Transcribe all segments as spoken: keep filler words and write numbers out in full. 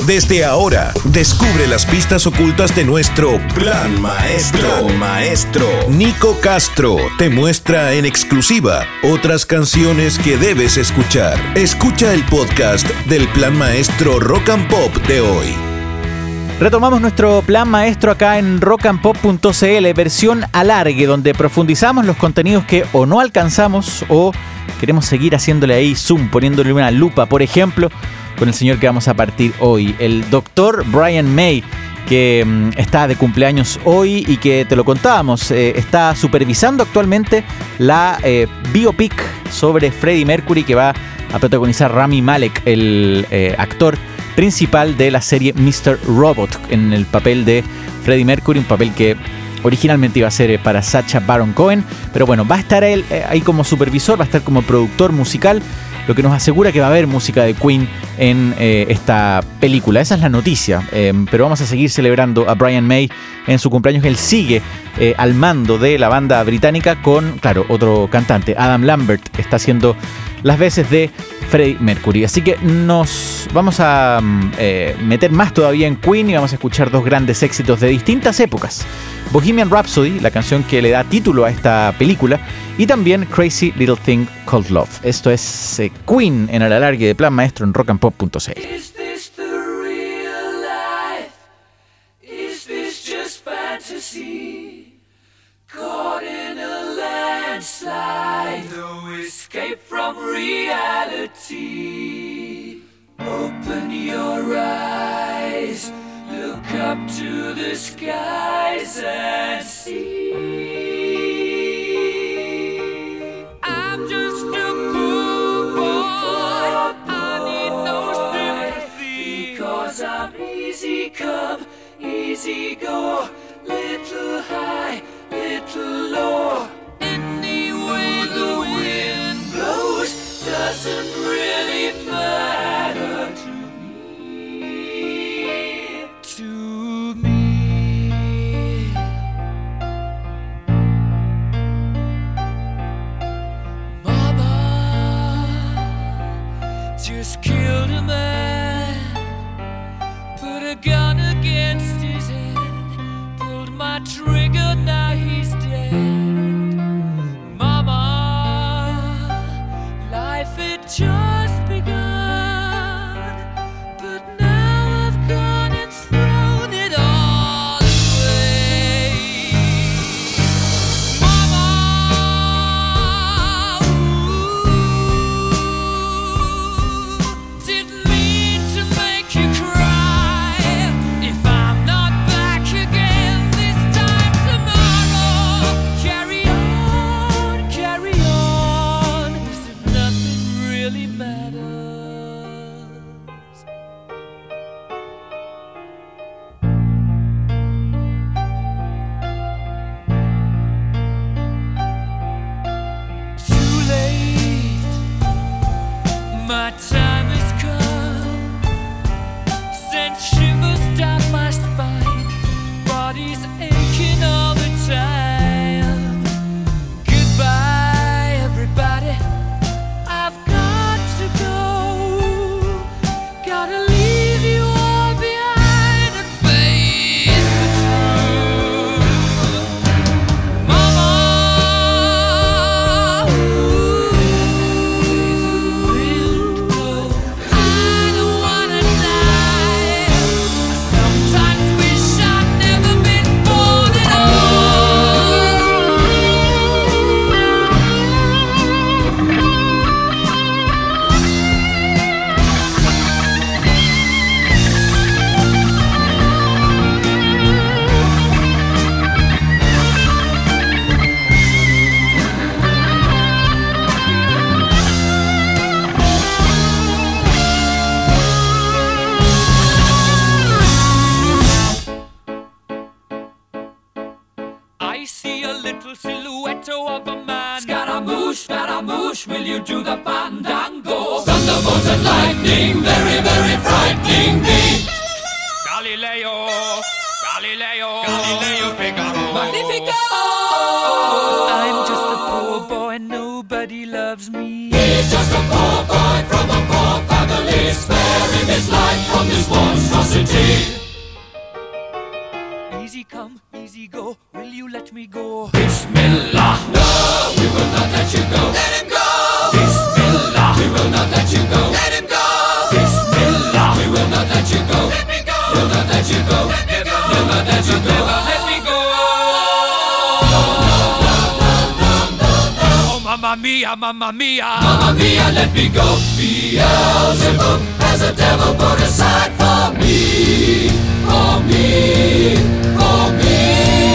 Desde ahora, descubre las pistas ocultas de nuestro Plan Maestro. Plan Maestro. Nico Castro te muestra en exclusiva otras canciones que debes escuchar. Escucha el podcast del Plan Maestro Rock and Pop de hoy. Retomamos nuestro Plan Maestro acá en rock and pop punto c l, versión alargue, donde profundizamos los contenidos que o no alcanzamos o queremos seguir haciéndole ahí zoom, poniéndole una lupa. Por ejemplo, con el señor que vamos a partir hoy, el doctor Brian May, que mm, está de cumpleaños hoy y que te lo contábamos, eh, está supervisando actualmente la eh, biopic sobre Freddie Mercury que va a protagonizar Rami Malek, el eh, actor principal de la serie mister Robot, en el papel de Freddie Mercury, un papel que originalmente iba a ser para Sacha Baron Cohen, pero bueno, va a estar él eh, ahí como supervisor, va a estar como productor musical, lo que nos asegura que va a haber música de Queen en eh, esta película. Esa es la noticia, eh, pero vamos a seguir celebrando a Brian May en su cumpleaños. Él sigue eh, al mando de la banda británica con, claro, otro cantante, Adam Lambert, está haciendo las veces de Freddie Mercury. Así que nos vamos a eh, meter más todavía en Queen y vamos a escuchar dos grandes éxitos de distintas épocas. Bohemian Rhapsody, la canción que le da título a esta película, y también Crazy Little Thing Called Love. Esto es eh, Queen en el alargue de Plan Maestro en rock and pop punto c l. Is this the real life? Is this just fantasy? Caught in a landslide, no escape from reality. Open your eyes, look up to the skies and see. I'm just a poor boy, I need no sympathy, because I'm easy come, easy go, little high, little low. Any way the wind blows doesn't really matter to me, to me. Mama just killed a man, put a gun against his head, pulled my trigger, now he's dead. Mama, life had just begun, but now I've gone and thrown it all away. Mama, ooh, didn't mean to make you cry. If I'm not back again this time tomorrow, carry on, carry on, as if nothing really matters. Too late, my time has come, sent shivers down my spine, body's aching all the time. Goodbye, everybody, I've got to go, gotta leave you all behind and face the truth. Mama, ooh, I don't wanna die. I sometimes wish I'd never been born at I see a little silhouette of a man. Scaramouche, Scaramouche, will you do the fandango? Thunderbolt and lightning, very, very frightening me. Galileo, Galileo, Galileo Figaro. Magnifico! I'm just a poor boy, nobody loves me. He's just a poor boy from a poor family, sparing his life from this monstrous Mamma mia, mamma mia, mamma mia, let me go. Beelzebub has a devil put aside for me, for me, for me.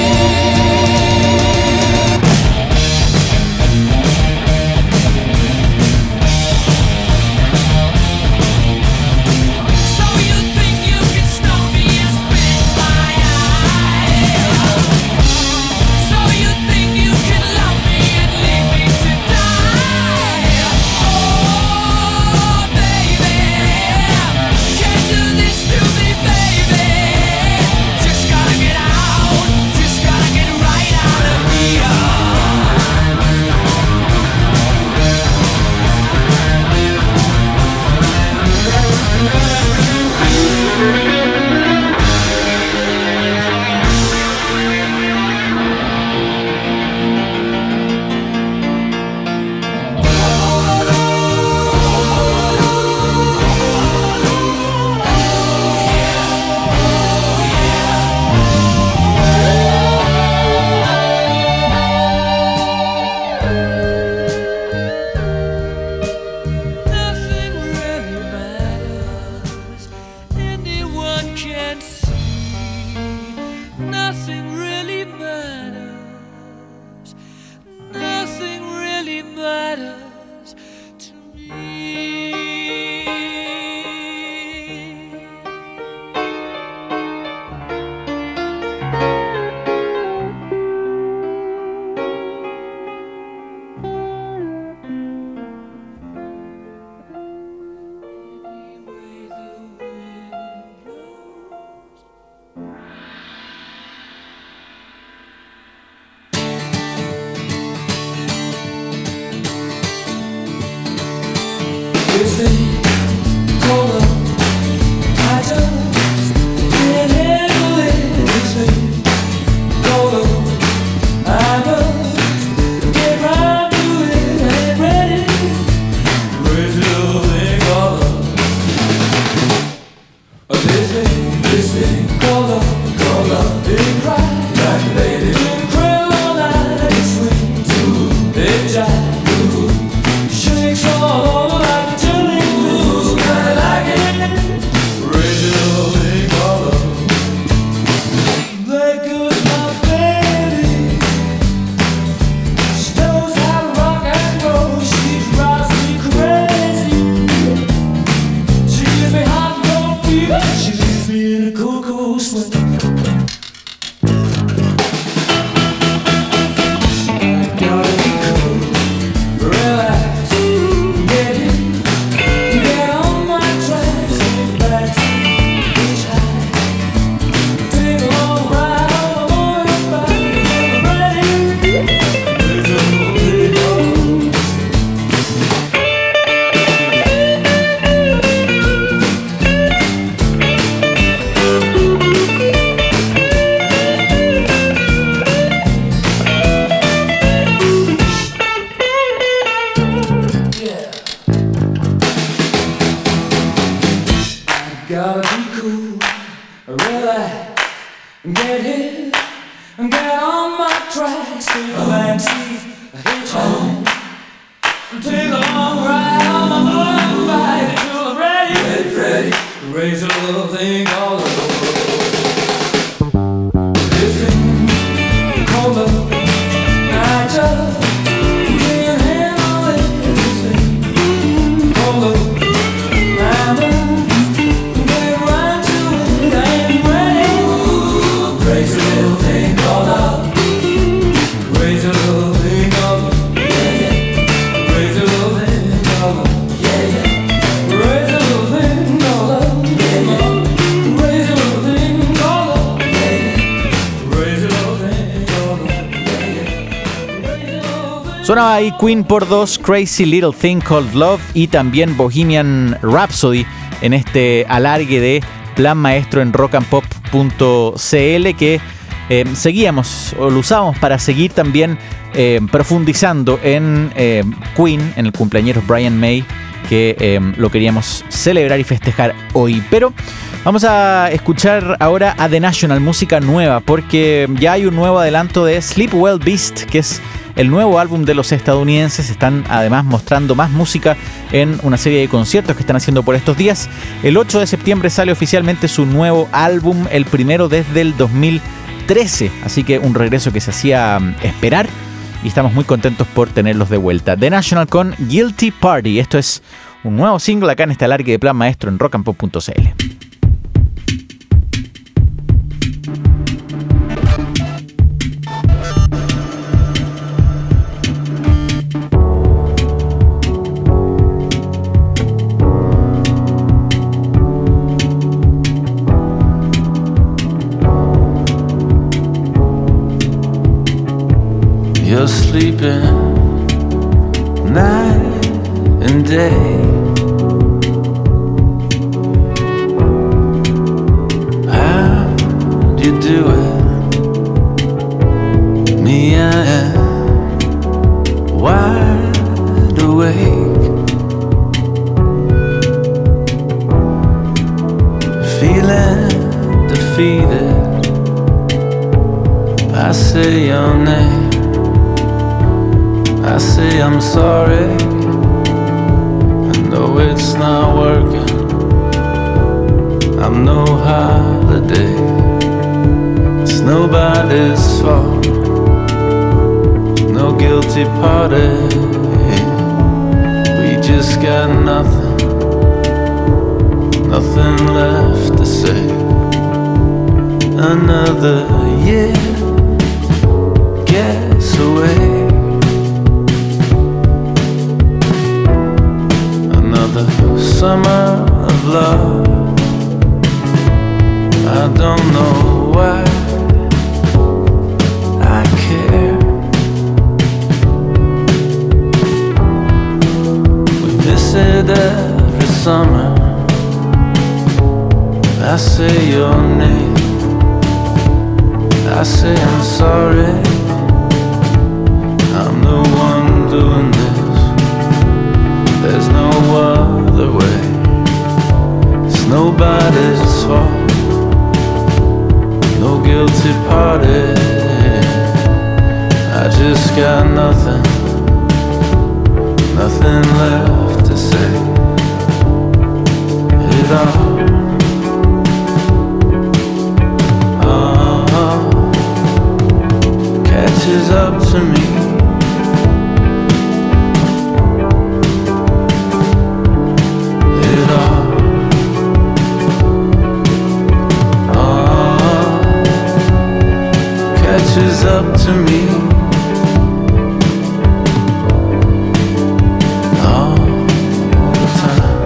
Sonaba ahí Queen por dos, Crazy Little Thing Called Love, y también Bohemian Rhapsody en este alargue de Plan Maestro en rock and pop punto c l que eh, seguíamos o lo usábamos para seguir también eh, profundizando en eh, Queen, en el cumpleañero Brian May, que eh, lo queríamos celebrar y festejar hoy. Pero vamos a escuchar ahora a The National, música nueva, porque ya hay un nuevo adelanto de Sleep Well Beast, que es el nuevo álbum de los estadounidenses. Están además mostrando más música en una serie de conciertos que están haciendo por estos días. El ocho de septiembre sale oficialmente su nuevo álbum, el primero desde el dos mil trece, así que un regreso que se hacía esperar y estamos muy contentos por tenerlos de vuelta. The National con Guilty Party. Esto es un nuevo single acá en este alargue de Plan Maestro en rock and pop punto c l. You're sleeping night and day. How do you do it? Me, I am wide awake, feeling defeated. I say your name, I say I'm sorry, I know it's not working, I'm no holiday, it's nobody's fault, no guilty party, we just got nothing, nothing left to say. Another year gets away, summer of love. I don't know why I care. We miss it every summer. I say your name, I say I'm sorry, I'm the one doing this, there's no other way, it's nobody's fault, no guilty party, I just got nothing, nothing left to say. It all uh, catches up to me. Catches up to me all the time.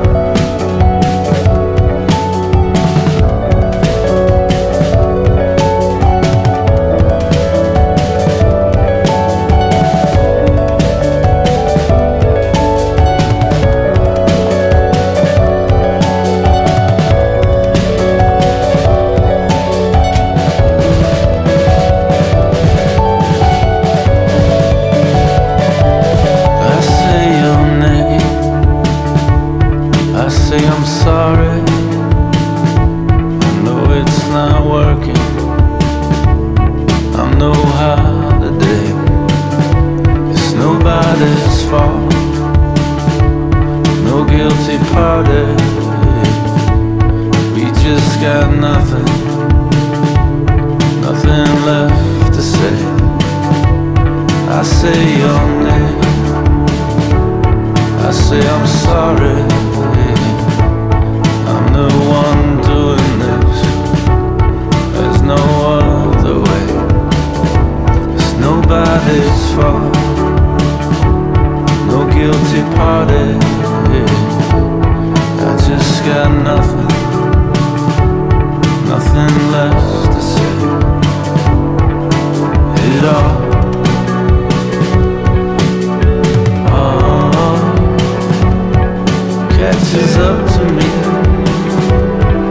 Catches up to me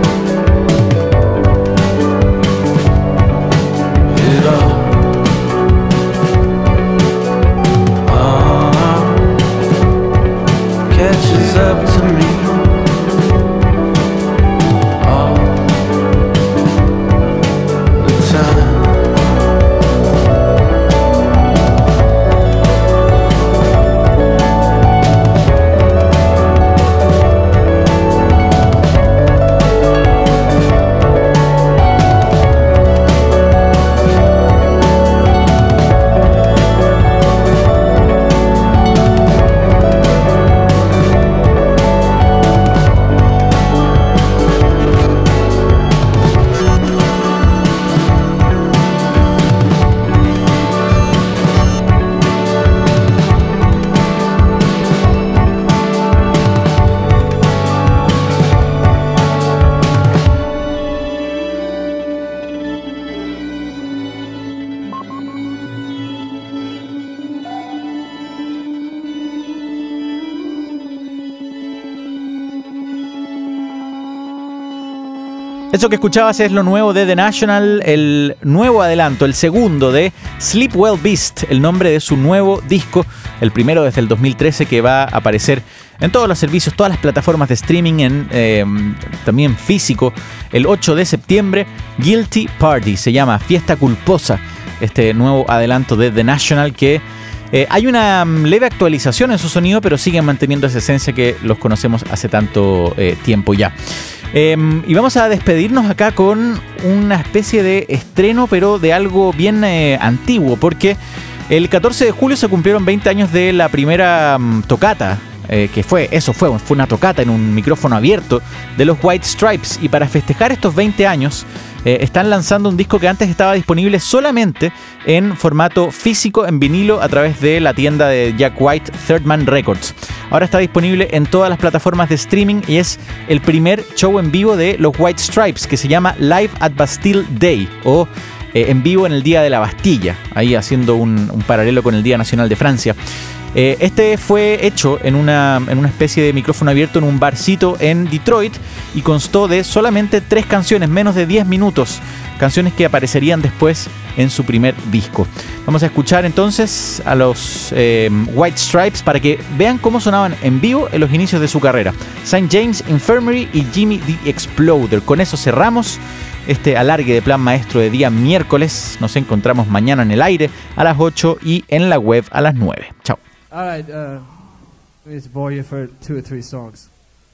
Eso que escuchabas es lo nuevo de The National, el nuevo adelanto, el segundo de Sleep Well Beast, el nombre de su nuevo disco, el primero desde el dos mil trece, que va a aparecer en todos los servicios, todas las plataformas de streaming, en, eh, también físico, el ocho de septiembre. Guilty Party se llama, Fiesta Culposa, este nuevo adelanto de The National, que eh, hay una leve actualización en su sonido, pero siguen manteniendo esa esencia que los conocemos hace tanto eh, tiempo ya. Eh, y vamos a despedirnos acá con una especie de estreno, pero de algo bien eh, antiguo, porque el catorce de julio se cumplieron veinte años de la primera um, tocata, eh, que fue, eso fue, fue una tocata en un micrófono abierto de los White Stripes, y para festejar estos veinte años eh, están lanzando un disco que antes estaba disponible solamente en formato físico, en vinilo, a través de la tienda de Jack White, Third Man Records. Ahora está disponible en todas las plataformas de streaming y es el primer show en vivo de los White Stripes, que se llama Live at Bastille Day, o eh, en vivo en el Día de la Bastilla, ahí haciendo un, un paralelo con el Día Nacional de Francia. Eh, este fue hecho en una, en una especie de micrófono abierto en un barcito en Detroit y constó de solamente tres canciones, menos de diez minutos, canciones que aparecerían después en su primer disco. Vamos a escuchar entonces a los eh, White Stripes para que vean cómo sonaban en vivo en los inicios de su carrera. Saint James Infirmary y Jimmy the Exploder. Con eso cerramos este alargue de Plan Maestro de día miércoles. Nos encontramos mañana en el aire a las ocho y en la web a las nueve. Chao. All right, uh, let me just bore you for two or three songs.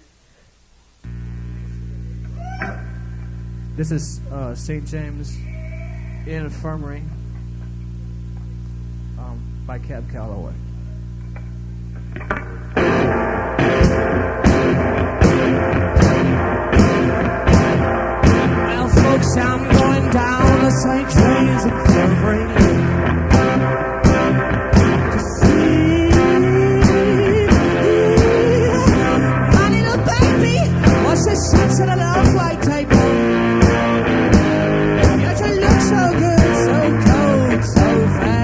This is uh, Saint James Infirmary um, by Cab Calloway. Well, folks, I'm going down to Saint James Infirmary. She sits at a love light table. Yet you look so good, so cold, so fair.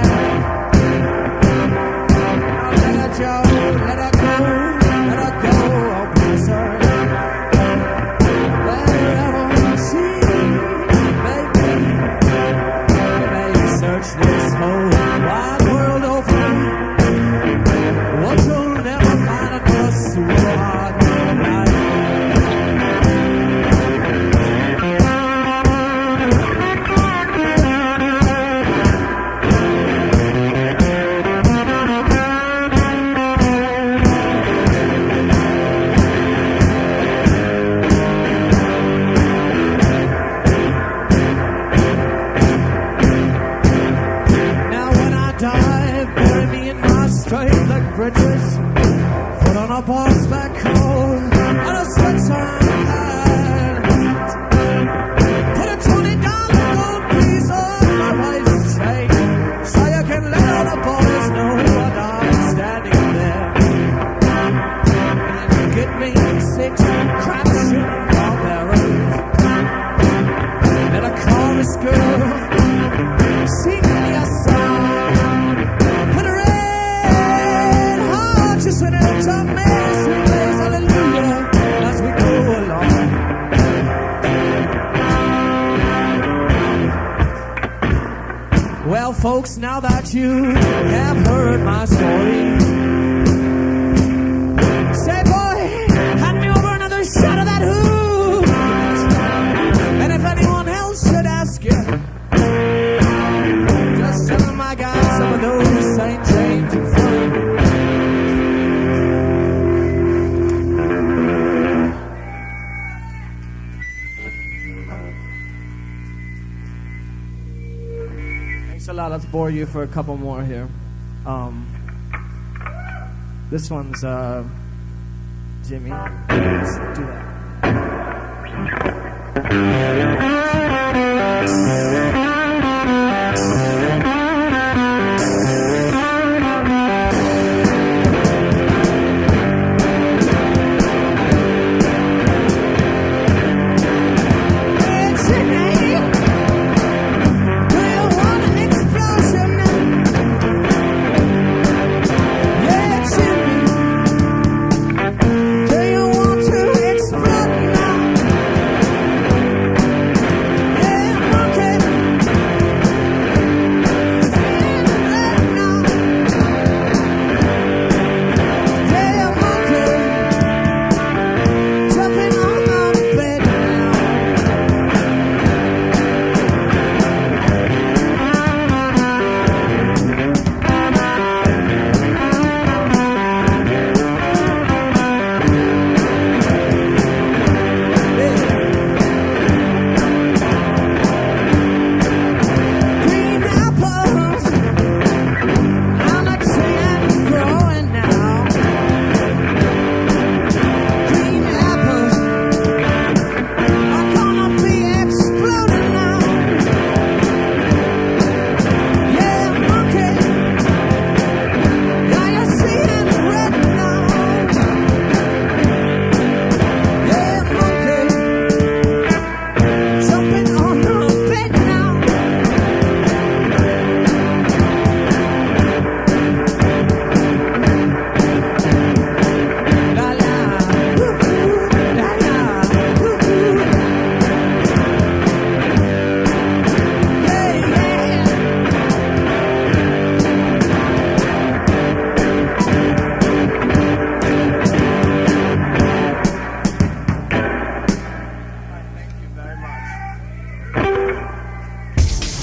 Oh, let her go, let her go, let her go, oh bless her. Wherever she may be, you may search this whole wide world over. What you'll never find across the hard life. Bridges, foot on a box back home, on a Stetson hat. Put a twenty dollar gold piece on my wife's chain, so you can let all the boys know what I'm standing there. And get me six crap shooting barbarons, and a chorus girl singing your song. Just an empty mess, we praise hallelujah as we go along. Well, folks, now that you have heard my story, say, boy, hand me over another shot of that hoot. And if anyone else should ask you, just tell them I got some of those Saint James Infirmary. A lot. Let's bore you for a couple more here. Um, this one's uh, Jimmy. Let's do that.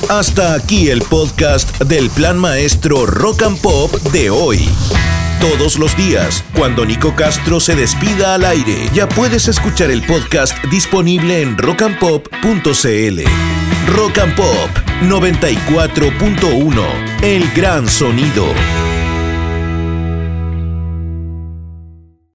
Hasta aquí el podcast del Plan Maestro Rock and Pop de hoy. Todos los días, cuando Nico Castro se despida al aire, ya puedes escuchar el podcast disponible en rock and pop punto c l. Rock and Pop noventa y cuatro punto uno, el gran sonido.